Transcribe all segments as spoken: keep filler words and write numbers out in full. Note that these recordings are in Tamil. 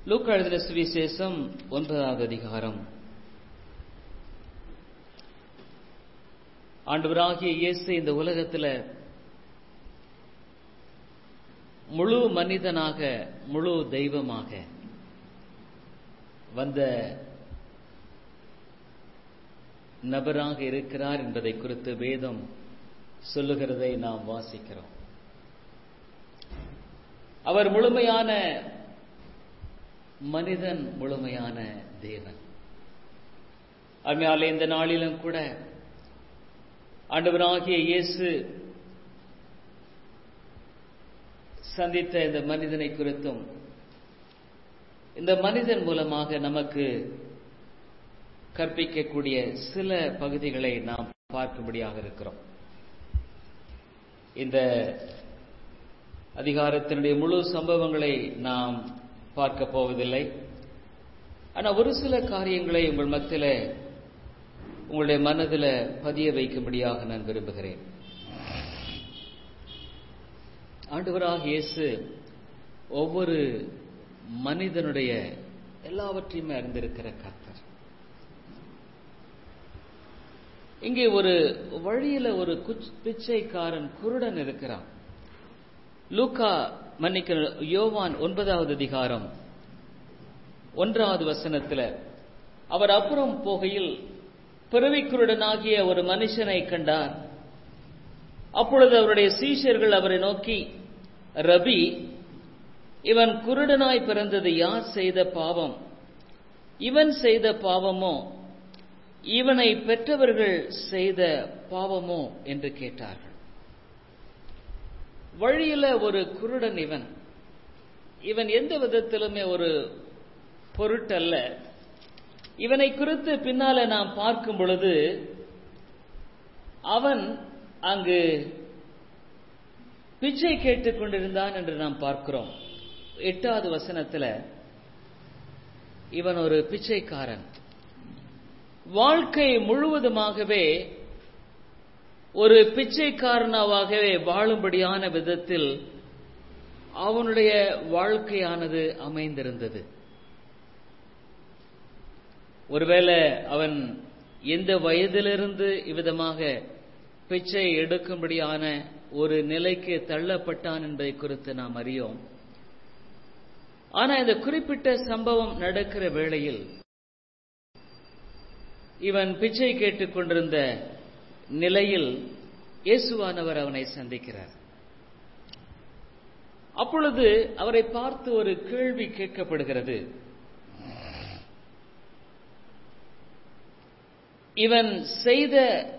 லூக்கா எழுதின சுவிசேஷம் ஒன்பதாவது அதிகாரம். ஆண்டவராகிய இயேசு இந்த உலகத்தில் முழு மனிதனாக முழு தெய்வமாக வந்த நபராக இருக்கிறார் என்பதை குறித்து வேதம் சொல்லுகிறதை நாம் வாசிக்கிறோம். அவர் முழுமையான மனிதன், முழுமையான தேவன். அதனால இந்த நாளிலும் கூட ஆண்டவராகிய இயேசு சந்தித்த இந்த மனிதனை குறித்தும் இந்த மனிதன் மூலமாக நமக்கு கற்பிக்கக்கூடிய சில பகுதிகளை நாம் பார்க்கும்படியாக இருக்கிறோம். இந்த அதிகாரத்தினுடைய முழு சம்பவங்களை நாம் பார்க்க போவதில்லை. ஆனால் ஒரு சில காரியங்களை உங்கள் மத்தியில் உங்களுடைய மனதில் பதிய வைக்கும்படியாக நான் விரும்புகிறேன். ஆண்டவராகிய இயேசு ஒவ்வொரு மனிதனுடைய எல்லாவற்றையுமே அறிந்திருக்கிற கர்த்தர். இங்கே ஒரு வழியில ஒரு பிச்சைக்காரன் குருடன் இருக்கிறான். லூக்கா மன்னிக்க யோவான் ஒன்பதாவது அதிகாரம் ஒன்றாவது வசனத்தில் அவர் அப்புறம் போகையில் பிறவிக்குருடனாகிய ஒரு மனுஷனை கண்டார். அப்பொழுது அவருடைய சீஷர்கள் அவரை நோக்கி, ரபி, இவன் குருடனாய் பிறந்தது யார் செய்த பாவம்? இவன் செய்த பாவமோ இவனை பெற்றவர்கள் செய்த பாவமோ என்று கேட்டார்கள். வழியில ஒரு குருடன் இவன் இவன் எந்த விதத்திலுமே ஒரு பொருட்டல்ல. இவனை குறித்து பின்னால நாம் பார்க்கும் பொழுது அவன் அங்கு பிச்சை கேட்டுக் கொண்டிருந்தான் என்று நாம் பார்க்கிறோம். எட்டாவது வசனத்தில் இவன் ஒரு பிச்சைக்காரன். வாழ்க்கை முழுவதுமாகவே ஒரு பிச்சைக்காரனாகவே வாழும்படியான விதத்தில் அவனுடைய வாழ்க்கையானது அமைந்திருந்தது. ஒருவேளை அவன் எந்த வயதிலிருந்து இவ்விதமாக பிச்சை எடுக்கும்படியான ஒரு நிலைக்கு தள்ளப்பட்டான் என்பதை குறித்து நாம் அறியோம். ஆனால் இந்த குறிப்பிட்ட சம்பவம் நடக்கிற வேளையில் இவன் பிச்சை கேட்டுக் கொண்டிருந்த நிலையில் இயேசுவானவர் அவனை சந்திக்கிறார். அப்பொழுது அவரை பார்த்து ஒரு கேள்வி கேட்கப்படுகிறது. இவன் செய்த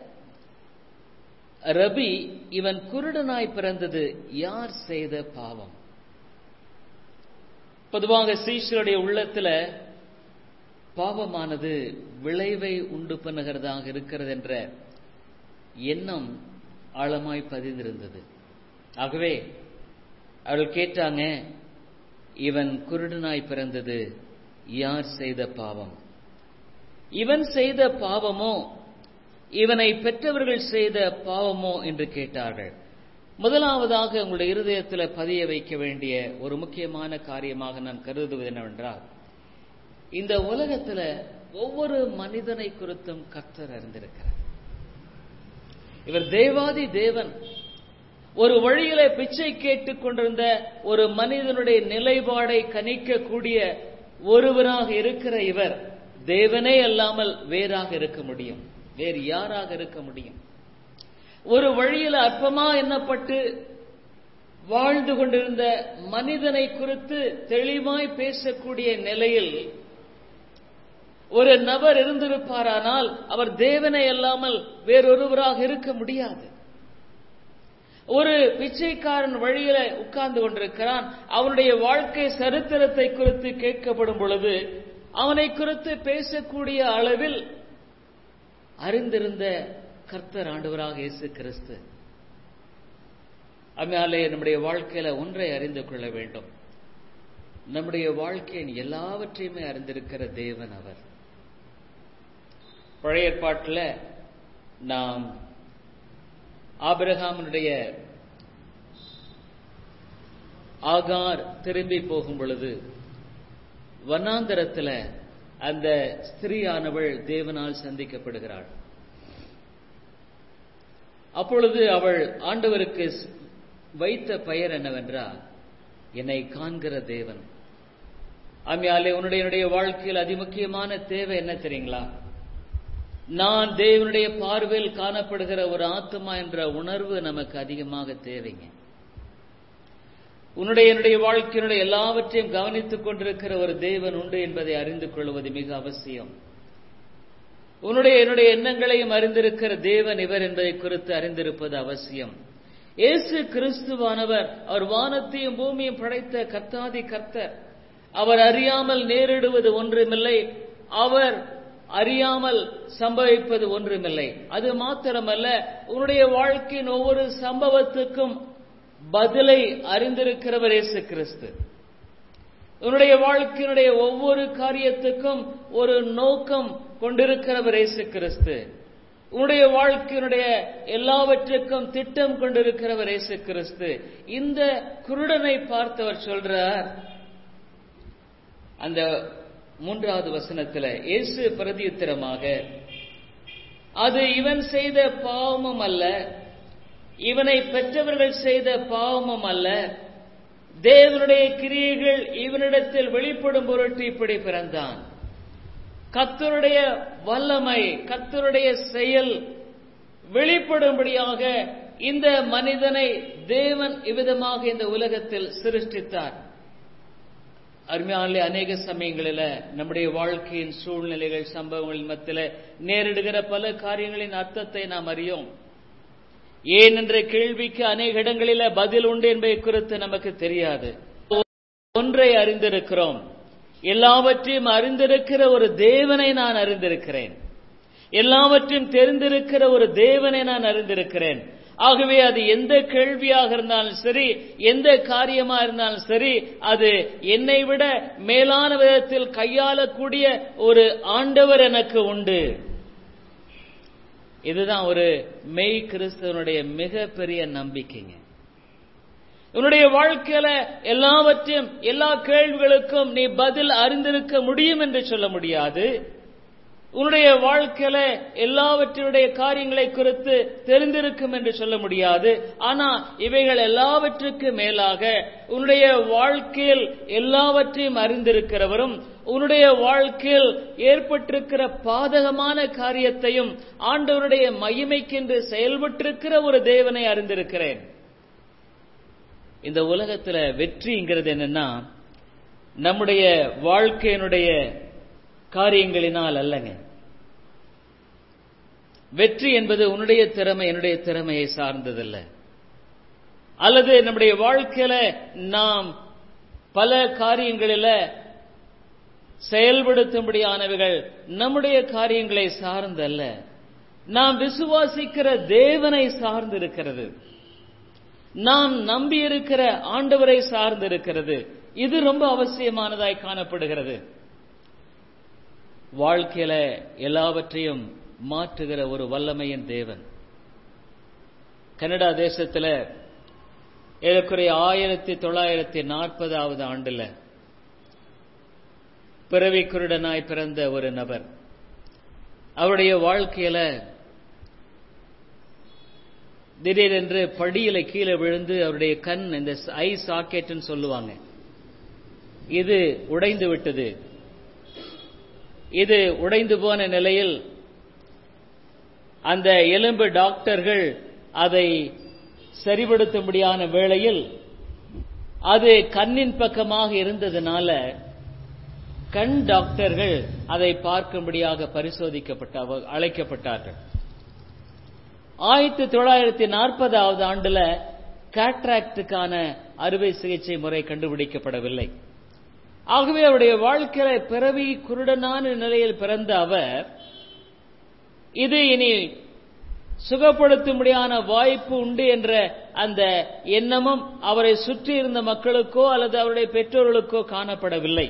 ரபி, இவன் குருடனாய் பிறந்தது யார் செய்த பாவம்? பொதுவாக சீஷருடைய உள்ளத்தில் பாவமானது விளைவை உண்டு பண்ணுகிறதாக இருக்கிறது என்ற எண்ணம் ஆழமாய் பதிந்திருந்தது. ஆகவே அவர்கள் கேட்டாங்க, இவன் குருடனாய் பிறந்தது யார் செய்த பாவம்? இவன் செய்த பாவமோ இவனை பெற்றவர்கள் செய்த பாவமோ என்று கேட்டார்கள். முதலாவதாக உங்களுடைய இருதயத்தில் பதிய வைக்க வேண்டிய ஒரு முக்கியமான காரியமாக நான் கருதுவது என்னவென்றால், இந்த உலகத்தில் ஒவ்வொரு மனிதனை குறித்தும் கர்த்தர் அறிந்திருக்கிறார். இவர் தேவாதி தேவன். ஒரு வழியில பிச்சை கேட்டுக் கொண்டிருந்த ஒரு மனிதனுடைய நிலைப்பாடை கணிக்கக்கூடிய ஒருவராக இருக்கிற இவர் தேவனே அல்லாமல் வேறாக இருக்க முடியும்? வேறு யாராக இருக்க முடியும்? ஒரு வழியில் அற்பமா எண்ணப்பட்டு வாழ்ந்து கொண்டிருந்த மனிதனை குறித்து தெளிவாய் பேசக்கூடிய நிலையில் ஒரு நபர் இருந்திருப்பாரானால் அவர் தேவனை அல்லாமல் வேறொருவராக இருக்க முடியாது. ஒரு பிச்சைக்காரன் வழியில உட்கார்ந்து கொண்டிருக்கிறான். அவனுடைய வாழ்க்கை சரித்திரத்தை குறித்து கேட்கப்படும் பொழுது அவனை குறித்து பேசக்கூடிய அளவில் அறிந்திருந்த கர்த்தர் ஆண்டவராக இயேசு கிறிஸ்து. அதனாலே நம்முடைய வாழ்க்கையில ஒன்றை அறிந்து கொள்ள வேண்டும். நம்முடைய வாழ்க்கையின் எல்லாவற்றையுமே அறிந்திருக்கிற தேவன் அவர். பழைய ஏற்பாட்டில் நாம் ஆபிரகாமுடைய ஆகார் திரும்பி போகும் பொழுது வனாந்தரத்தில் அந்த ஸ்திரீயானவள் தேவனால் சந்திக்கப்படுகிறாள். அப்பொழுது அவள் ஆண்டவருக்கு வைத்த பெயர் என்னவென்றால், என்னை காண்கிற தேவன். ஆமையாலே உன்னுடைய என்னுடைய வாழ்க்கையில் அதிமுக்கியமான தேவை என்ன தெரியுங்களா? நான் தேவனுடைய பார்வையில் காணப்படுகிற ஒரு ஆத்மா என்ற உணர்வு நமக்கு அதிகமாக தேவைங்க. உன்னுடைய என்னுடைய வாழ்க்கையினுடைய எல்லாவற்றையும் கவனித்துக் கொண்டிருக்கிற ஒரு தேவன் உண்டு என்பதை அறிந்து கொள்வது மிக அவசியம். உன்னுடைய என்னுடைய எண்ணங்களையும் அறிந்திருக்கிற தேவன் இவர் என்பதை குறித்து அறிந்திருப்பது அவசியம். இயேசு கிறிஸ்துவானவர் அவர் வானத்தையும் பூமியும் படைத்த கர்த்தாதி கர்த்தர். அவர் அறியாமல் நேரிடுவது ஒன்றுமில்லை, அவர் அறியாமல் சம்பவிப்பது ஒன்றுமில்லை. அது மாத்திரமல்ல, உன்னுடைய வாழ்க்கையின் ஒவ்வொரு சம்பவத்துக்கும் பதிலை அறிந்திருக்கிறவர் இயேசு கிறிஸ்து. உன்னுடைய வாழ்க்கையினுடைய ஒவ்வொரு காரியத்துக்கும் ஒரு நோக்கம் கொண்டிருக்கிறவர் இயேசு கிறிஸ்து. உன்னுடைய வாழ்க்கையினுடைய எல்லாவற்றுக்கும் திட்டம் கொண்டிருக்கிறவர் இயேசு கிறிஸ்து. இந்த குருடனை பார்த்தவர் சொல்றார், அந்த மூன்றாவது வசனத்தில், இயேசு பிரதியுத்தரமாக, அது இவன் செய்த பாவமும் அல்ல, இவனை பெற்றவர்கள் செய்த பாவமும் அல்ல, தேவனுடைய கிரியைகள் இவனிடத்தில் வெளிப்படும் பொருட்டு இப்படி பிறந்தான். கர்த்தருடைய வல்லமை, கர்த்தருடைய செயல் வெளிப்படும்படியாக இந்த மனிதனை தேவன் இவ்விதமாக இந்த உலகத்தில் சிருஷ்டித்தார். அருமையானே, அநேக சமயங்களில் நம்முடைய வாழ்க்கையின் சூழ்நிலைகள், சம்பவங்களின் மத்தியில் நேரிடுகிற பல காரியங்களின் அர்த்தத்தை நாம் அறியோம். ஏன் என்ற கேள்விக்கு அநேக இடங்களில் பதில் உண்டு என்பதை குறித்து நமக்கு தெரியாது. ஒன்றை அறிந்திருக்கிறோம், எல்லாவற்றையும் அறிந்திருக்கிற ஒரு தேவனை நான் அறிந்திருக்கிறேன். எல்லாவற்றையும் தெரிந்திருக்கிற ஒரு தேவனை நான் அறிந்திருக்கிறேன். ஆகவே அது எந்த கேள்வியாக இருந்தாலும் சரி, எந்த காரியமா இருந்தாலும் சரி, அது என்னை விட மேலான விதத்தில் கையாளக்கூடிய ஒரு ஆண்டவர் எனக்கு உண்டு. இதுதான் ஒரு மெய் கிறிஸ்தவனுடைய மிக பெரிய நம்பிக்கைங்க. உன்னுடைய வாழ்க்கையில எல்லாவற்றையும், எல்லா கேள்விகளுக்கும் நீ பதில் அறிந்திருக்க முடியும் என்று சொல்ல முடியாது. உன்னுடைய வாழ்க்கையில எல்லாவற்றினுடைய காரியங்களை குறித்து தெரிந்திருக்கும் என்று சொல்ல முடியாது. ஆனா இவைகள் எல்லாவற்றுக்கு மேலாக உன்னுடைய வாழ்க்கையில் எல்லாவற்றையும் அறிந்திருக்கிறவரும், உன்னுடைய வாழ்க்கையில் ஏற்பட்டிருக்கிற பாதகமான காரியத்தையும் ஆண்டவருடைய மகிமைக்கென்று செயல்பட்டிருக்கிற ஒரு தேவனை அறிந்திருக்கிறேன். இந்த உலகத்துல வெற்றிங்கிறது என்னன்னா, நம்முடைய வாழ்க்கையினுடைய காரியங்களினால் அல்லங்க. வெற்றி என்பது உன்னுடைய திறமை, என்னுடைய திறமையை சார்ந்ததல்ல. அல்லது நம்முடைய வாழ்க்கையில நாம் பல காரியங்களில் செயல்படுத்தும்படியானவைகள் நம்முடைய காரியங்களை சார்ந்தல்ல, நாம் விசுவாசிக்கிற தேவனை சார்ந்திருக்கிறது, நாம் நம்பி இருக்கிற ஆண்டவரை சார்ந்திருக்கிறது. இது ரொம்ப அவசியமானதாய் காணப்படுகிறது. வாழ்க்கையில எல்லாவற்றையும் மாற்றுகிற ஒரு வல்லமையின் தேவன். கனடா தேசத்தில் ஏறக்குறைய ஆயிரத்தி தொள்ளாயிரத்தி நாற்பதாவது ஆண்டுல பிறவி குருடனாய் பிறந்த ஒரு நபர், அவருடைய வாழ்க்கையில திடீரென்று படியில கீழே விழுந்து அவருடைய கண், இந்த ஐ சாக்கெட்னு சொல்லுவாங்க, இது உடைந்து விட்டது. இது உடைந்து போன நிலையில் அந்த எலும்பு டாக்டர்கள் அதை சரிபடுத்தும்படியான வேளையில் அது கண்ணின் பக்கமாக இருந்ததுனால கண் டாக்டர்கள் அதை பார்க்கும்படியாக பரிசோதிக்கப்பட்ட அழைக்கப்பட்டார்கள். ஆயிரத்தி தொள்ளாயிரத்தி நாற்பதாவது ஆண்டுல கேட்ராக்டுக்கான அறுவை சிகிச்சை முறை கண்டுபிடிக்கப்படவில்லை. ஆகவே அவருடைய வாழ்க்கையில பிறவி குருடனான நிலையில் பிறந்த அவர், இது இனி சுகப்படுத்தும்படியான வாய்ப்பு உண்டு என்ற அந்த எண்ணமும் அவரை சுற்றி இருந்த மக்களுக்கோ அல்லது அவருடைய பெற்றோர்களுக்கோ காணப்படவில்லை.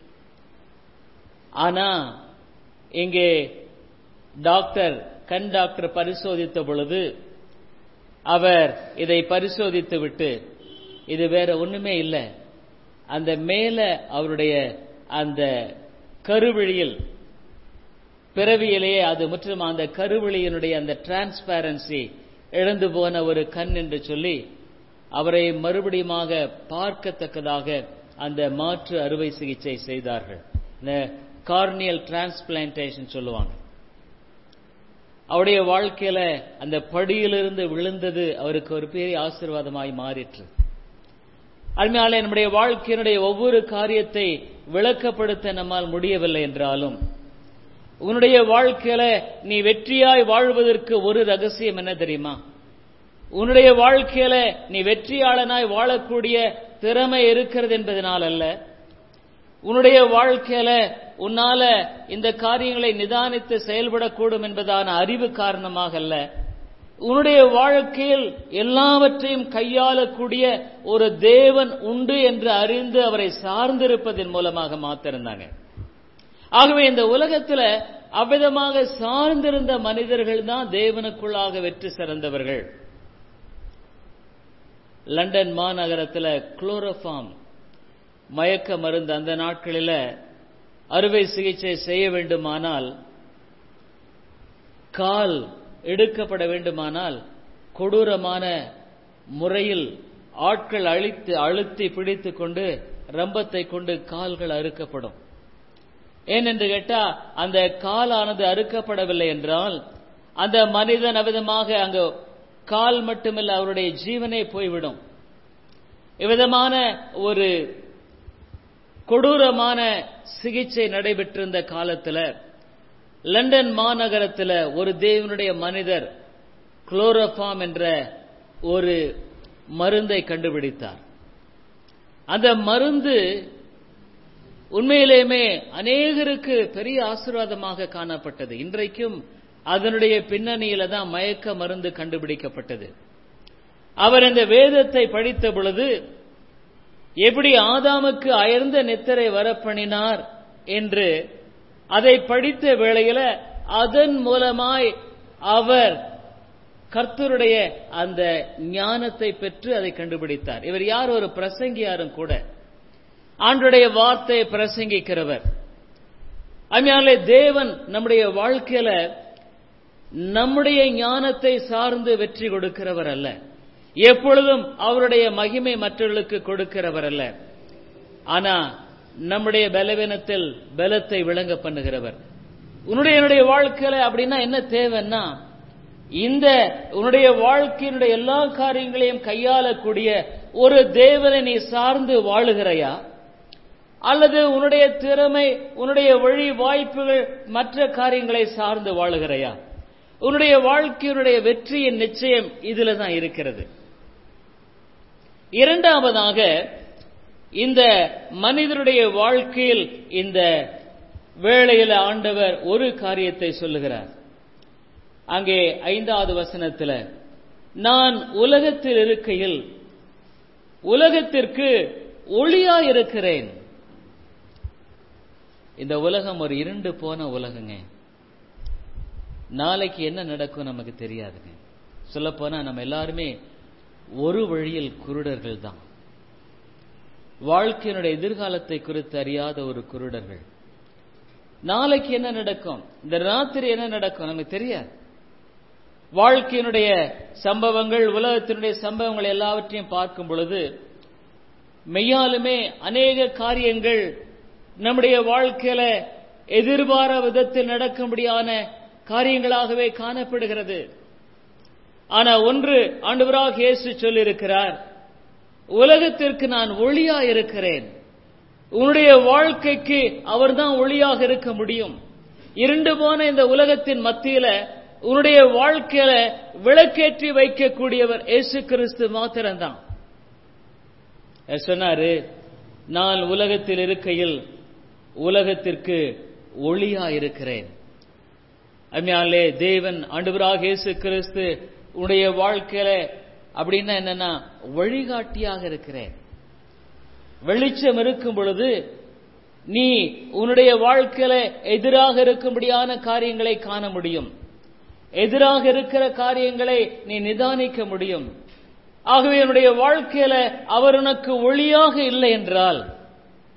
ஆனா இங்கே டாக்டர், கண் டாக்டர் பரிசோதித்த பொழுது அவர் இதை பரிசோதித்து விட்டு, இது வேற ஒண்ணுமே இல்லை, அந்த மேல அவருடைய அந்த கருவிழியில் பிறவியிலேயே அது முற்றிலும் அந்த கருவிழியினுடைய அந்த டிரான்ஸ்பேரன்சி இழந்து போன ஒரு கண் என்று சொல்லி அவரை மறுபடியுமாக பார்க்கத்தக்கதாக அந்த மாற்று அறுவை சிகிச்சை செய்தார்கள். இந்த கார்னியல் டிரான்ஸ்பிளான்டேஷன் சொல்லுவாங்க. அவருடைய வாழ்க்கையில அந்த படியிலிருந்து விழுந்தது அவருக்கு ஒரு பெரிய ஆசீர்வாதமாய் மாறிற்று. அருமையாலே, நம்முடைய வாழ்க்கையினுடைய ஒவ்வொரு காரியத்தை விளக்கப்படுத்த நம்மால் முடியவில்லை என்றாலும், உன்னுடைய வாழ்க்கையில நீ வெற்றியாய் வாழ்வதற்கு ஒரு ரகசியம் என்ன தெரியுமா? உன்னுடைய வாழ்க்கையில நீ வெற்றியாளனாய் வாழக்கூடிய திறமை இருக்கிறது என்பதனால் அல்ல, உன்னுடைய வாழ்க்கையில உன்னால இந்த காரியங்களை நிதானித்து செயல்படக்கூடும் என்பதான அறிவு காரணமாக அல்ல, உன்னுடைய வாழ்க்கையில் எல்லாவற்றையும் கையாளக்கூடிய ஒரு தேவன் உண்டு என்று அறிந்து அவரை சார்ந்திருப்பதன் மூலமாக மாத்திருந்தாங்க. ஆகவே இந்த உலகத்துல அவ்விதமாக சார்ந்திருந்த மனிதர்கள் தான் தேவனுக்குள்ளாக வெற்றி சிறந்தவர்கள். லண்டன் மாநகரத்தில் குளோரோஃபார்ம் மயக்க மருந்து அந்த நாட்களில் அறுவை சிகிச்சை செய்ய வேண்டுமானால், கால் எடுக்கப்பட வேண்டுமானால் கொடூரமான முறையில் ஆட்கள் அழித்து அழுத்தி பிடித்து கொண்டு ரம்பத்தை கொண்டு கால்கள் அறுக்கப்படும். ஏனென்று கேட்டா, அந்த காலானது அறுக்கப்படவில்லை என்றால் அந்த மனிதன் அவ்விதமாக அங்கு கால் மட்டுமல்ல அவருடைய ஜீவனே போய்விடும். இவ்விதமான ஒரு கொடூரமான சிகிச்சை நடைபெற்றிருந்த காலத்தில் லண்டன் மாநகரத்தில் ஒரு தேவனுடைய மனிதர் குளோரோஃபார்ம் என்ற ஒரு மருந்தை கண்டுபிடித்தார். அந்த மருந்து உண்மையிலேயுமே அநேகருக்கு பெரிய ஆசீர்வாதமாக காணப்பட்டது. இன்றைக்கும் அதனுடைய பின்னணியில தான் மயக்க மருந்து கண்டுபிடிக்கப்பட்டது. அவர் இந்த வேதத்தை படித்த பொழுது எப்படி ஆதாமுக்கு அயர்ந்த நித்திரை வரப்பண்ணினார் என்று அதை படித்த வேளையில அதன் மூலமாய் அவர் கர்த்தருடைய அந்த ஞானத்தை பெற்று அதை கண்டுபிடித்தார். இவர் யார்? ஒரு பிரசங்கியாரும் கூட, ஆண்டவருடைய வார்த்தையை பிரசங்கிக்கிறவர். அம்மையாலே, தேவன் நம்முடைய வாழ்க்கையில நம்முடைய ஞானத்தை சார்ந்து வெற்றி கொடுக்கிறவர் அல்ல, எப்பொழுதும் அவருடைய மகிமை மற்றவர்களுக்கு கொடுக்கிறவர் அல்ல. ஆனா நம்முடைய பலவீனத்தில் பலத்தை விளங்க பண்ணுகிறவர். உன்னுடைய என்னுடைய வாழ்க்கையில அப்படின்னா என்ன தேவைன்னா, இந்த உன்னுடைய வாழ்க்கையினுடைய எல்லா காரியங்களையும் கையாளக்கூடிய ஒரு தேவனை நீ சார்ந்து வாழுகிறாயா, அல்லது உன்னுடைய திறமை, உன்னுடைய வழி வாய்ப்புகள், மற்ற காரியங்களை சார்ந்து வாழுகிறாயா? உன்னுடைய வாழ்க்கையினுடைய வெற்றியின் நிச்சயம் இதுல தான் இருக்கிறது. இரண்டாவதாக, இந்த மனிதனுடைய வாழ்க்கையில் இந்த வேளையில் ஆண்டவர் ஒரு காரியத்தை சொல்லுகிறார். அங்கே ஐந்தாவது வசனத்தில், நான் உலகத்தில் இருக்கையில் உலகத்திற்கு ஒளியாயிருக்கிறேன். இந்த உலகம் ஒரு இருண்டு போன உலகங்க. நாளைக்கு என்ன நடக்கும் நமக்கு தெரியாதுங்க. சொல்ல போனா நம்ம எல்லாருமே ஒரு வழியில் குருடர்கள் தான். வாழ்க்கையினுடைய எதிர்காலத்தை குறித்து அறியாத ஒரு குருடர்கள். நாளைக்கு என்ன நடக்கும், இந்த ராத்திரி என்ன நடக்கும் நமக்கு தெரியாது. வாழ்க்கையினுடைய சம்பவங்கள், உலகத்தினுடைய சம்பவங்கள் எல்லாவற்றையும் பார்க்கும் பொழுது மெய்யாலுமே அநேக காரியங்கள் நம்முடைய வாழ்க்கையில எதிர்பார விதத்தில் நடக்கும்படியான காரியங்களாகவே காணப்படுகிறது. ஆனா ஒன்று ஆண்டவராக இயேசு சொல்லியிருக்கிறார், உலகத்திற்கு நான் ஒளியா இருக்கிறேன். உன்னுடைய வாழ்க்கைக்கு அவர்தான் ஒளியாக இருக்க முடியும். இருண்டு போன இந்த உலகத்தின் மத்தியில உன்னுடைய வாழ்க்கையில விளக்கேற்றி வைக்கக்கூடியவர் இயேசு கிறிஸ்து மாத்திரம்தான். சொன்னாரு, நான் உலகத்தில் இருக்கையில் உலகத்திற்கு ஒளியா இருக்கிறேன். அம்மையாலே, தேவன் ஆண்டவராக இயேசு கிறிஸ்து உன்னுடைய வாழ்க்கையில அப்படின்னா என்னன்னா வழிகாட்டியாக இருக்கிறேன். வெளிச்சம் இருக்கும் பொழுது நீ உன்னுடைய வாழ்க்கையில எதிராக இருக்கும்படியான காரியங்களை காண முடியும். எதிராக இருக்கிற காரியங்களை நீ நிதானிக்க முடியும். ஆகவே உன்னுடைய வாழ்க்கையில அவர் உனக்கு ஒளியாக இல்லை என்றால்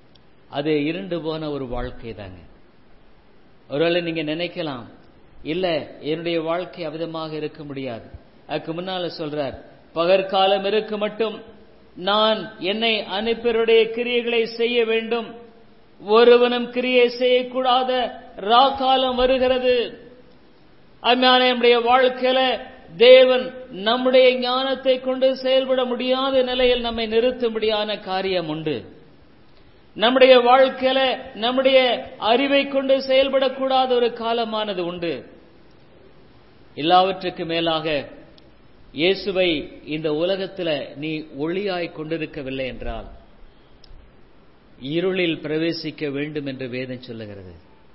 அது இருண்டு போன ஒரு வாழ்க்கை தாங்க. ஒருவேளை நீங்க நினைக்கலாம், இல்ல என்னுடைய வாழ்க்கை அவிதமாக இருக்க முடியாது. அதுக்கு முன்னால சொல்றார், பகற்காலம் இருக்கு மட்டும் நான் என்னை அனுப்பியருடைய கிரியைகளை செய்ய வேண்டும், ஒருவனும் கிரியை செய்யக்கூடாத ராக்காலம் வருகிறது. அதனால நம்முடைய வாழ்க்கையில தேவன் நம்முடைய ஞானத்தை கொண்டு செயல்பட முடியாத நிலையில் நம்மை நிறுத்தும்படியான காரியம் உண்டு. நம்முடைய வாழ்க்கையில நம்முடைய அறிவை கொண்டு செயல்படக்கூடாத ஒரு காலமானது உண்டு. எல்லாவற்றுக்கு மேலாக இயேசுவை இந்த உலகத்துல நீ ஒளியாய் கொண்டிருக்கவில்லை என்றால் இருளில் பிரவேசிக்க வேண்டும் என்று வேதம் சொல்லுகிறது.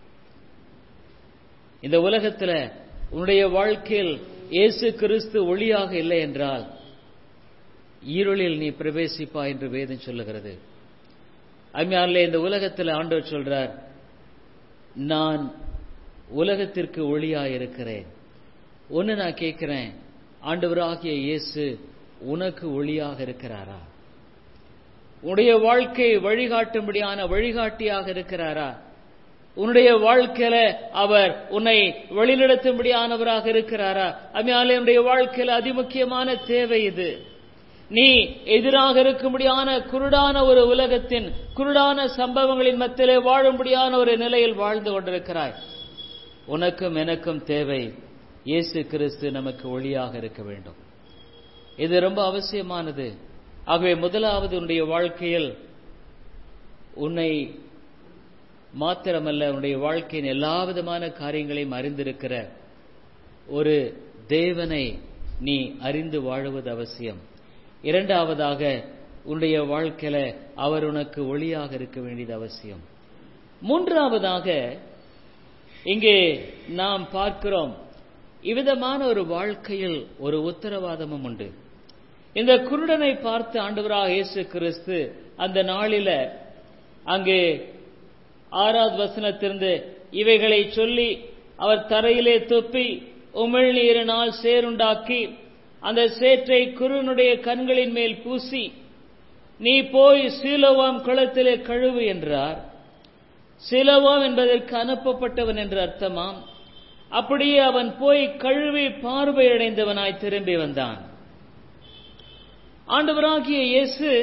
இந்த உலகத்துல உன்னுடைய வாழ்க்கையில் இயேசு கிறிஸ்து ஒளியாக இல்லை என்றால் இருளில் நீ பிரவேசிப்பா என்று வேதம் சொல்லுகிறது. அம்மையாரிலே இந்த உலகத்தில் ஆண்டவர் சொல்றார், நான் உலகத்திற்கு ஒளியாய் இருக்கிறேன். ஒன்னு நான் கேட்கிறேன், ஆண்டவராகிய இயேசு உனக்கு ஒளியாக இருக்கிறாரா? உன்னுடைய வாழ்க்கையை வழிகாட்டும்படியான வழிகாட்டியாக இருக்கிறாரா? உன்னுடைய வாழ்க்கையில அவர் உன்னை வழிநடத்தும்படியானவராக இருக்கிறாரா? அம்மையாலே உன்னுடைய வாழ்க்கையில அதிமுக்கியமான தேவை இது. நீ எதிராக இருக்கும்படியான குருடான ஒரு உலகத்தின் குருடான சம்பவங்களின் மத்தியிலே வாழும்படியான ஒரு நிலையில் வாழ்ந்து கொண்டிருக்கிறாய். உனக்கும் எனக்கும் தேவை இயேசு கிறிஸ்து நமக்கு ஒளியாக இருக்க வேண்டும். இது ரொம்ப அவசியமானது. ஆகவே முதலாவது உன்னுடைய வாழ்க்கையில் உன்னை மாத்திரமல்ல, உன்னுடைய வாழ்க்கையின் எல்லா விதமான காரியங்களையும் அறிந்திருக்கிற ஒரு தேவனை நீ அறிந்து வாழுவது அவசியம். இரண்டாவதாக உன்னுடைய வாழ்க்கையில அவர் உனக்கு ஒளியாக இருக்க வேண்டியது அவசியம். மூன்றாவதாக இங்கே நாம் பார்க்கிறோம், இவ்விதமான ஒரு வாழ்க்கையில் ஒரு உத்தரவாதமும் உண்டு. இந்த குருடனை பார்த்து ஆண்டவராக இயேசு கிறிஸ்து அந்த நாளில அங்கே ஆறாவது வசனத்திலிருந்து இவைகளை சொல்லி அவர் தரையிலே துப்பி உமிழ்நீரினால் சேருண்டாக்கி அந்த சேற்றை குருடனுடைய கண்களின் மேல் பூசி, நீ போய் சீலோவாம் குளத்திலே கழுவு என்றார். சீலோவாம் என்பதற்கு அனுப்பப்பட்டவன் என்று அர்த்தமாம். அப்படியே அவன் போய் கழுவி பார்வையடைந்தவனாய் திரும்பி வந்தான். ஆண்டவராகிய இயேசு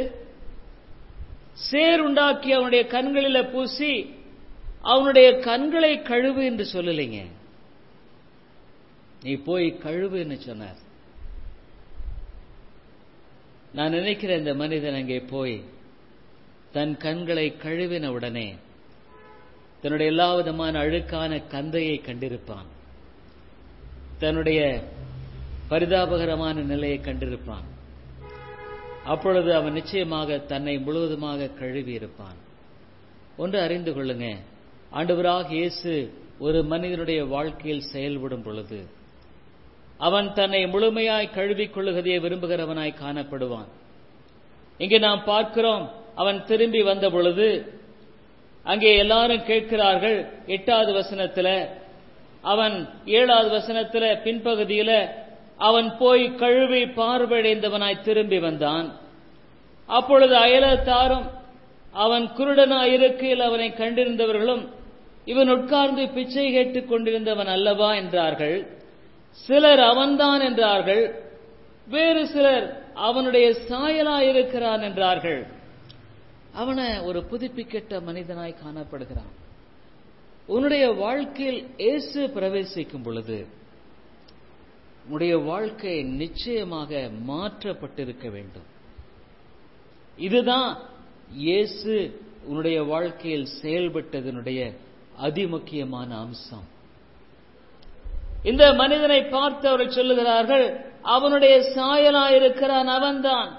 சேர் உண்டாக்கி அவனுடைய கண்களில பூசி அவனுடைய கண்களை கழுவு என்று சொல்லலைங்க, நீ போய் கழுவுன்னு சொன்னார். நான் நினைக்கிறேன், இந்த மனிதன் அங்கே போய் தன் கண்களை கழுவின உடனே தன்னுடைய எல்லா விதமான அழுக்கான கந்தையை கண்டிருப்பான், தன்னுடைய பரிதாபகரமான நிலையை கண்டிருப்பான். அப்பொழுது அவன் நிச்சயமாக தன்னை முழுவதுமாக கழுவி இருப்பான். ஒன்று அறிந்து கொள்ளுங்க, ஆண்டவராக இயேசு ஒரு மனிதனுடைய வாழ்க்கையில் செயல்படும் பொழுது அவன் தன்னை முழுமையாய் கழுவிக் கொள்ளுவதை விரும்புகிறவனாய் காணப்படுவான். இங்கே நாம் பார்க்கிறோம், அவன் திரும்பி வந்த பொழுது அங்கே எல்லாரும் கேட்கிறார்கள். எட்டாவது வசனத்துல அவன், ஏழாவது வசனத்துல பின்பகுதியில அவன் போய் கழுவி பார்வையடைந்தவனாய் திரும்பி வந்தான். அப்பொழுது அயலத்தாரும் அவன் குருடனாய் இருக்கையில் அவனை கண்டிருந்தவர்களும், இவன் உட்கார்ந்து பிச்சை கேட்டுக் கொண்டிருந்தவன் அல்லவா என்றார்கள். சிலர் அவன்தான் என்றார்கள், வேறு சிலர் அவனுடைய சாயலாயிருக்கிறான் என்றார்கள். அவனை ஒரு புதுப்பிக்கட்ட மனிதனாய் காணப்படுகிறான். உன்னுடைய வாழ்க்கையில் இயேசு பிரவேசிக்கும் பொழுது உன்னுடைய வாழ்க்கை நிச்சயமாக மாற்றப்பட்டிருக்க வேண்டும். இதுதான் இயேசு உன்னுடைய வாழ்க்கையில் செயல்பட்டதனுடைய அதிமுக்கியமான அம்சம். இந்த மனிதனை பார்த்து அவர்கள் சொல்லுகிறார்கள், அவனுடைய சாயலாயிருக்கிறான் அவன்தான்.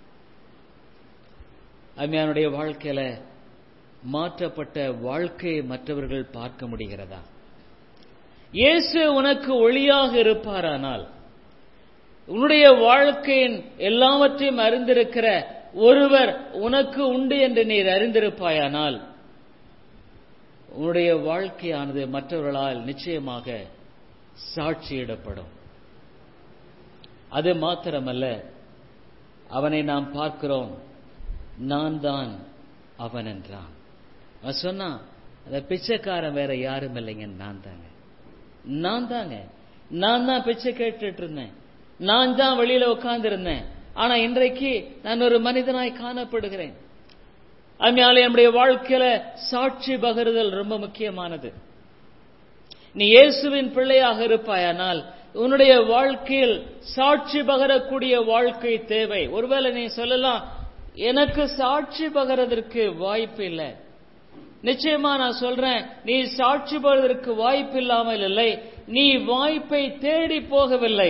அம்மையானுடைய வாழ்க்கையில மாற்றப்பட்ட வாழ்க்கையை மற்றவர்கள் பார்க்க முடிகிறதா? இயேசு உனக்கு ஒளியாக இருப்பாரானால், உன்னுடைய வாழ்க்கையின் எல்லாவற்றையும் அறிந்திருக்கிற ஒருவர் உனக்கு உண்டு என்று நீர் அறிந்திருப்பாயானால், உன்னுடைய வாழ்க்கையானது மற்றவர்களால் நிச்சயமாக சாட்சியிடப்படும். அது மாத்திரமல்ல, அவனை நாம் பார்க்கிறோம், நான் தான் அவன் என்றான். அவன் சொன்னான், அந்த பிச்சைக்காரன் வேற யாரும் இல்லைங்க, நான் தாங்க நான் தாங்க நான் தான் பிச்சை கேட்டுட்டு இருந்தேன், நான் தான் வெளியில உட்கார்ந்து இருந்தேன். ஆனா இன்றைக்கு நான் ஒரு மனிதனாய் காணப்படுகிறேன். அதனால நம்முடைய வாழ்க்கையில சாட்சி பகருதல் ரொம்ப முக்கியமானது. நீ இயேசுவின் பிள்ளையாக இருப்பாயானால் உன்னுடைய வாழ்க்கையில் சாட்சி பகரக்கூடிய வாழ்க்கை தேவை. ஒருவேளை நீ சொல்லலாம், எனக்கு சாட்சி பகரதற்கு வாய்ப்பு இல்லை. நிச்சயமா நான் சொல்றேன், நீ சாட்சி பகரதற்கு வாய்ப்பு இல்லாமல் இல்லை, நீ வாய்ப்பை தேடி போகவில்லை.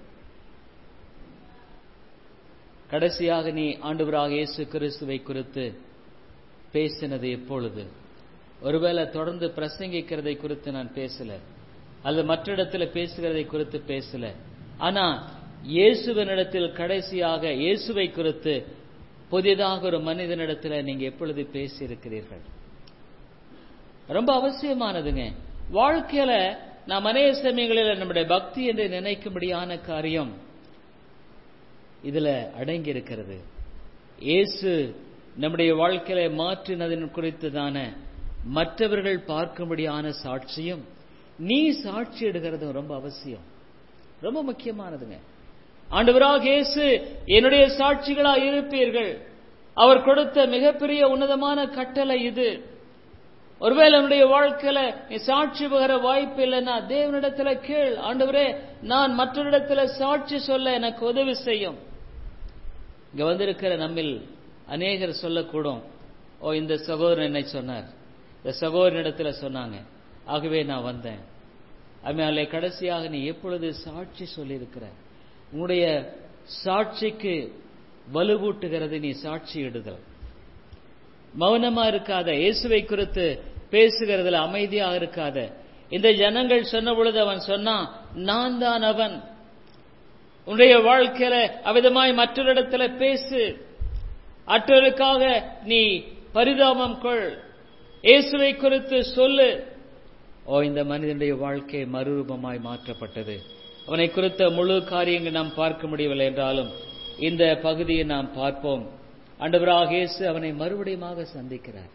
கடைசியாக நீ ஆண்டவராக இயேசு கிறிஸ்துவை குறித்து பேசினது எப்பொழுது? ஒருவேளை தொடர்ந்து பிரசங்கிக்கிறதை குறித்து நான் பேசல, அல்லது மற்ற இடத்துல பேசுகிறதை குறித்து பேசல. ஆனா இயேசுவினிடத்தில் கடைசியாக இயேசுவை குறித்து புதிதாக ஒரு மனிதனிடத்துல நீங்க எப்பொழுது பேசி இருக்கிறீர்கள்? ரொம்ப அவசியமானதுங்க. வாழ்க்கையில நாம் அநேக சமயங்களில் நம்முடைய பக்தி என்று நினைக்கும்படியான காரியம் இதுல அடங்கி இருக்கிறது. இயேசு நம்முடைய வாழ்க்கையில மாற்றினதின் குறித்துதான மற்றவர்கள் பார்க்கும்படியான சாட்சியும் நீ சாட்சி எடுக்கிறதும் ரொம்ப அவசியம், ரொம்ப முக்கியமானதுங்க. ஆண்டவராக இயேசு என்னுடைய சாட்சிகளா இருப்பீர்கள், அவர் கொடுத்த மிகப்பெரிய உன்னதமான கட்டளை இது. ஒருவேளை என்னுடைய வாழ்க்கையில நீ சாட்சி பகர வாய்ப்பு இல்லைன்னா தேவனிடத்துல கேள், ஆண்டவரே நான் மற்றொரிடத்துல சாட்சி சொல்ல எனக்கு உதவி செய்யும். இங்க வந்திருக்கிற நம்மில் அநேகர் சொல்லக்கூடும், ஓ இந்த சகோதரன் என்னை சொன்னார், இந்த சகோதரனிடத்துல சொன்னாங்க, ஆகவே நான் வந்தேன். அதனால கடைசியாக நீ எப்பொழுது சாட்சி சொல்லியிருக்கிற? உன்னுடைய சாட்சிக்கு வலுவூட்டுகிறது நீ சாட்சி இடுதல். மௌனமா இருக்காத, இயேசுவை குறித்து பேசுகிறதுல அமைதியாக இருக்காத. இந்த ஜனங்கள் சொன்ன பொழுது அவன் சொன்னான், நான் தான் அவன். உன்னுடைய வாழ்க்கையில அவ்விதமாய் மற்றொரிடத்துல பேசு, மற்றவருக்காக நீ பரிதாபம் கொள், இயேசுவை குறித்து சொல்லு. ஓ இந்த மனிதனுடைய வாழ்க்கை மறுரூபமாய் மாற்றப்பட்டது. அவனை குறித்த முழு காரியங்கள் நாம் பார்க்க முடியவில்லை என்றாலும் இந்த பகுதியை நாம் பார்ப்போம். ஆண்டவராக இயேசு அவனை மறுபடியுமாக சந்திக்கிறார்.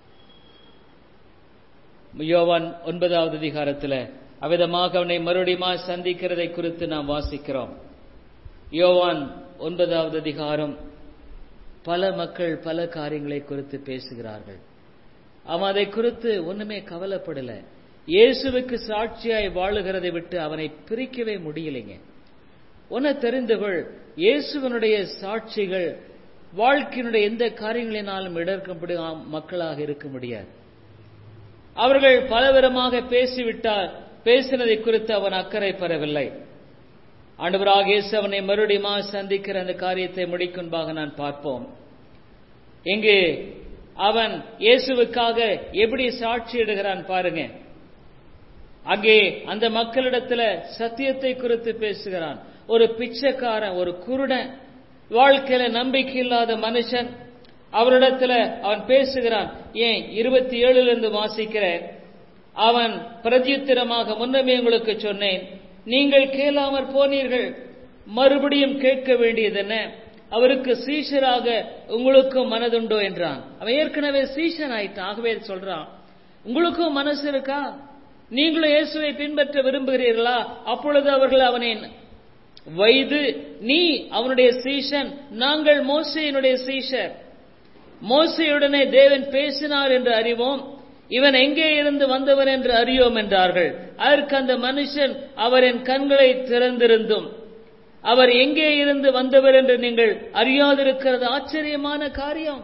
யோவான் ஒன்பதாவது அதிகாரத்தில் அவ்விதமாக அவனை மறுபடியுமாக சந்திக்கிறதை குறித்து நாம் வாசிக்கிறோம். யோவான் ஒன்பதாவது அதிகாரம் பல மக்கள் பல காரியங்களை குறித்து பேசுகிறார்கள். அவன் அதை குறித்து ஒண்ணுமே கவலைப்படல. இயேசுவுக்கு சாட்சியாய் வாழுகிறதை விட்டு அவனை பிரிக்கவே முடியலைங்க. உன்னை தெரிந்துகொள், இயேசுவனுடைய சாட்சிகள் வாழ்க்கையினுடைய எந்த காரியங்களினாலும் இடர்க்கப்படி மக்களாக இருக்க முடியாது. அவர்கள் பலவிதமாக பேசிவிட்டால் பேசினதை குறித்து அவன் அக்கறை பெறவில்லை. ஆண்டவராக இயேசு அவனை மறுபடியும் சந்திக்கிற அந்த காரியத்தை முடிக்கும்பாக நான் பார்ப்போம். இங்கு அவன் இயேசுவுக்காக எப்படி சாட்சி இடுகிறான் பாருங்க. அங்கே அந்த மக்களிடத்துல சத்தியத்தை குறித்து பேசுகிறான். ஒரு பிச்சைக்காரன், ஒரு குருடன், வாழ்க்கையில நம்பிக்கை இல்லாத மனுஷன், அவரிடத்துல அவன் பேசுகிறான். ஏன் இருபத்தி ஏழுல இருந்து வாசிக்கிறேன். அவன் பிரதியுத்தரமாக, முன்னமே உங்களுக்கு சொன்னேன், நீங்கள் கேளாமற் போனீர்கள், மறுபடியும் கேட்க வேண்டியது என்ன? அவருக்கு சீஷராக உங்களுக்கும் மனதுண்டோ என்றான். அவன் ஏற்கனவே சீஷன் ஆயிட்டான். ஆகவே சொல்றான், உங்களுக்கும் மனசு இருக்கா? நீங்களும் இயேசுவை பின்பற்ற விரும்புகிறீர்களா? அப்பொழுது அவர்கள் அவனை வைது, நீ அவனுடைய சீஷன், நாங்கள் மோசேயினுடைய சீஷர். மோசேயுடனே தேவன் பேசினார் என்று அறிவோம், இவன் எங்கே இருந்து வந்தவன் என்று அறியோம் என்றார்கள். அதற்கு அந்த மனுஷன், அவரின் கண்களை திறந்திருந்தும் அவர் எங்கே இருந்து வந்தவர் என்று நீங்கள் அறியாதிருக்கிறது ஆச்சரியமான காரியம்.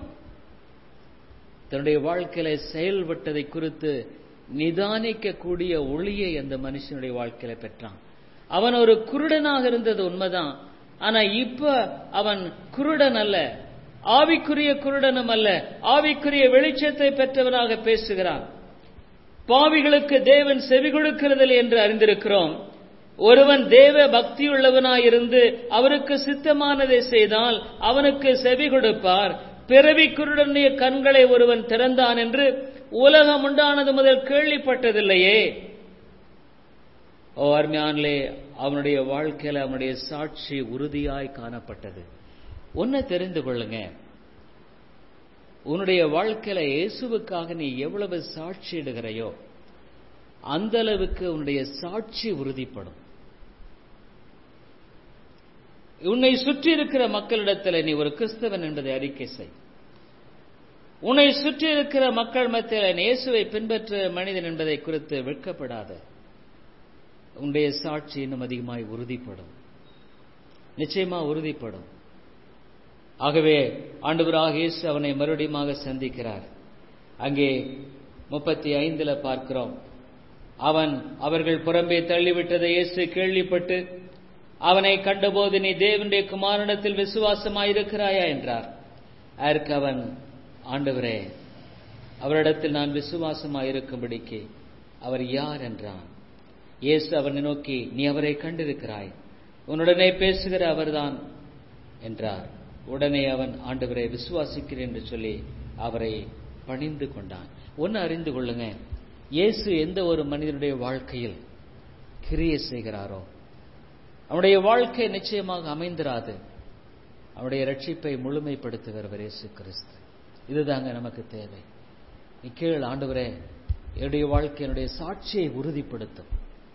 தன்னுடைய வாழ்க்கையில செயல்பட்டதை குறித்து நிதானிக்கக்கூடிய ஒளியை அந்த மனுஷனுடைய வாழ்க்கையில பெற்றான். அவன் ஒரு குருடனாக இருந்தது உண்மைதான். ஆனா இப்ப அவன் குருடன் அல்ல, ஆவிக்குரிய குருடனும் அல்ல, ஆவிக்குரிய வெளிச்சத்தை பெற்றவனாக பேசுகிறான். பாவிகளுக்கு தேவன் செவி கொடுக்கிறதில்லை என்று அறிந்திருக்கிறோம். ஒருவன் தேவ பக்தியுள்ளவனாயிருந்து அவருக்கு சித்தமானதை செய்தால் அவனுக்கு செவி கொடுப்பார். பிறவி குருடனுடைய கண்களை ஒருவன் திறந்தான் என்று உலகம் உண்டானது முதல் கேள்விப்பட்டதில்லையே. ஓ அருமையானே, அவனுடைய வாழ்க்கையில அவனுடைய சாட்சி உறுதியாய் காணப்பட்டது. ஒன்ன தெரிந்து கொள்ளுங்க, உன்னுடைய வாழ்க்கையில இயேசுவுக்காக நீ எவ்வளவு சாட்சியிடுகிறாயோ அந்த அளவுக்கு உன்னுடைய சாட்சி உறுதிப்படும். உன்னை சுற்றி இருக்கிற மக்களிடத்தில் நீ ஒரு கிறிஸ்தவன் என்பதை அறிக்கை செய். உன்னை சுற்றி இருக்கிற மக்கள் மத்தியில் இயேசுவை பின்பற்ற மனிதன் என்பதை குறித்து வெட்கப்படாத. உன்னுடைய சாட்சி இன்னும் அதிகமாய் உறுதிப்படும், நிச்சயமா உறுதிப்படும். ஆகவே ஆண்டவராக இயேசு அவனை மறுபடியும் சந்திக்கிறார். அங்கே முப்பத்தி ஐந்துல பார்க்கிறோம், அவன் அவர்கள் புறம்பே தள்ளிவிட்டதை இயேசு கேள்விப்பட்டு அவனை கண்டபோது, நீ தேவனுடைய குமாரனிடத்தில் விசுவாசமாயிருக்கிறாயா என்றார். அதற்கு அவன், ஆண்டவரே, அவரிடத்தில் நான் விசுவாசமாயிருக்கும்படிக்கு அவர் யார் என்றான். இயேசு அவனை நோக்கி, நீ அவரை கண்டிருக்கிறாய், உன்னுடனே பேசுகிற அவர்தான் என்றார். உடனே அவன், ஆண்டவரை விசுவாசிக்கிறேன் என்று சொல்லி அவரை பணிந்து கொண்டான். ஒன்னு அறிந்து கொள்ளுங்க, இயேசு எந்த ஒரு மனிதனுடைய வாழ்க்கையில் கிரியை செய்கிறாரோ அவனுடைய வாழ்க்கை நிச்சயமாக அமைந்திராது. அவனுடைய ரட்சிப்பை முழுமைப்படுத்துகிறவர் இயேசு கிறிஸ்து. இதுதாங்க நமக்கு தேவை. நீ கேள், ஆண்டவரே, என்னுடைய வாழ்க்கை என்னுடைய சாட்சியை உறுதிப்படுத்தும்.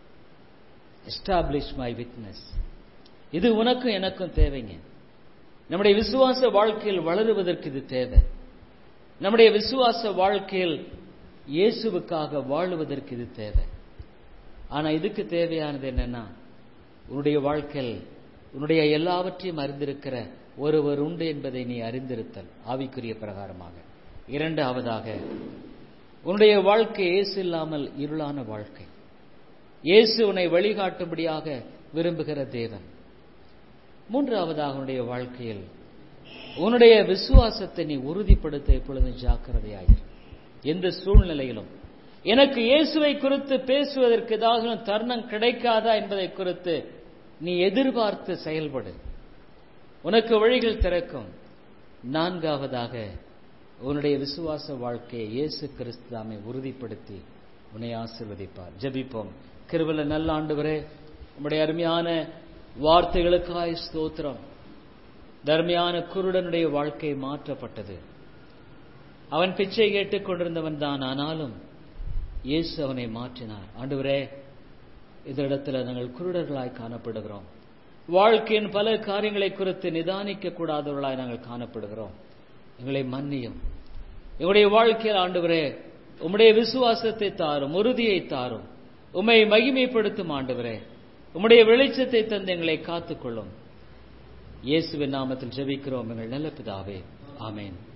Establish my witness. இது உனக்கும் எனக்கும் தேவைங்க. நம்முடைய விசுவாச வாழ்க்கையில் வளருவதற்கு இது தேவை. நம்முடைய விசுவாச வாழ்க்கையில் இயேசுவுக்காக வாழுவதற்கு இது தேவை. ஆனா இதுக்கு தேவையானது என்னன்னா, உன்னுடைய வாழ்க்கையில் உன்னுடைய எல்லாவற்றையும் அறிந்திருக்கிற ஒருவர் உண்டு என்பதை நீ அறிந்திருத்தல், ஆவிக்குரிய பிரகாரமாக. இரண்டாவதாக, உன்னுடைய வாழ்க்கை இயேசு இல்லாமல் இருளான வாழ்க்கை. இயேசு உன்னை வழிகாட்டும்படியாக விரும்புகிற தேவன். மூன்றாவதாக, உன்னுடைய வாழ்க்கையில் உன்னுடைய விசுவாசத்தை நீ உறுதிப்படுத்த எப்பொழுதும் ஜாக்கிரதையாயிரு. எந்த சூழ்நிலையிலும் எனக்கு இயேசுவை குறித்து பேசுவதற்கு ஏதாவது தருணம் கிடைக்காதா என்பதை குறித்து நீ எதிர்பார்த்து செயல்படு. உனக்கு வழிகள் திறக்கும். நான்காவதாக, உன்னுடைய விசுவாச வாழ்க்கையை இயேசு கிறிஸ்து தாமே உறுதிப்படுத்தி உன்னை ஆசீர்வதிப்பார். ஜெபிப்போம். கிருபையுள்ள நல்ல ஆண்டவரே, உம்முடைய அருமையான வார்த்தைகளுக்காய் ஸ்தோத்திரம். தர்மையான குருடனுடைய வாழ்க்கை மாற்றப்பட்டது. அவன் பிச்சை கேட்டுக் கொண்டிருந்தவன் தான், ஆனாலும் இயேசு அவனை மாற்றினார். ஆண்டவரே, இதனிடத்தில் நாங்கள் குருடர்களாய் காணப்படுகிறோம். வாழ்க்கையின் பல காரியங்களை குறித்து நிதானிக்க கூடாதவர்களாய் நாங்கள் காணப்படுகிறோம். எங்களை மன்னியும். எங்களுடைய வாழ்க்கையில் ஆண்டவரே, உம்முடைய விசுவாசத்தை தாரும், உறுதியை தாரும். உம்மை மகிமைப்படுத்தும் ஆண்டவரே, உம்முடைய வெளிச்சத்தை தந்து எங்களை காத்துக்கொள்ளும். இயேசுவின் நாமத்தில் ஜெபிக்கிறோம் எங்கள் நல்ல பிதாவே, ஆமென்.